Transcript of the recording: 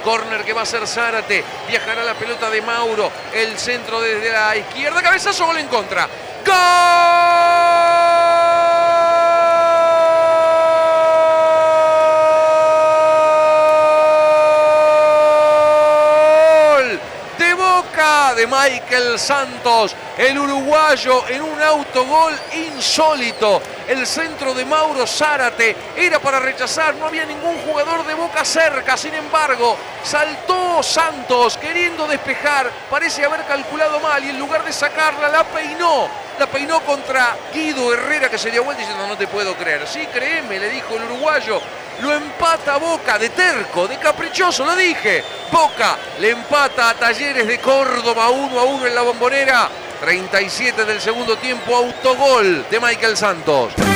Córner que va a ser Zárate. Viajará la pelota de Mauro. El centro desde la izquierda. Cabezazo, gol en contra. ¡Gol! De Boca de Michael Santos, el uruguayo, en un autogol insólito. El centro de Mauro Zárate era para rechazar, no había ningún jugador de Boca cerca, sin embargo, saltó Santos queriendo despejar, parece haber calculado mal y en lugar de sacarla la peinó contra Guido Herrera, que se dio vuelta diciendo no te puedo creer. Sí, créeme, le dijo el uruguayo. Lo empata Boca, de terco, de caprichoso, lo dije. Boca le empata a Talleres de Córdoba 1-1 en la Bombonera. 37 del segundo tiempo, autogol de Michael Santos.